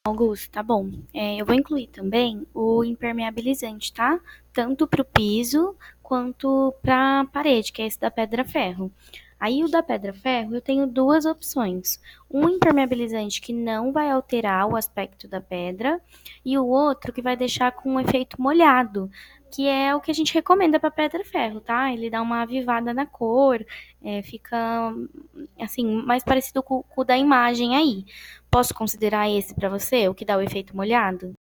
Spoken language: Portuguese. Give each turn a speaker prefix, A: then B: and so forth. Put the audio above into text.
A: Augusto, tá bom. Eu vou incluir também o impermeabilizante, tá? Tanto para o piso quanto para a parede, que é esse da pedra-ferro. Aí o da pedra-ferro eu tenho duas opções. Um impermeabilizante que não vai alterar o aspecto da pedra e o outro que vai deixar com um efeito molhado, que é o que a gente recomenda para pedra-ferro, tá? Ele dá uma avivada na cor, fica assim mais parecido com o da imagem aí. Posso considerar esse para você, o que dá o efeito molhado?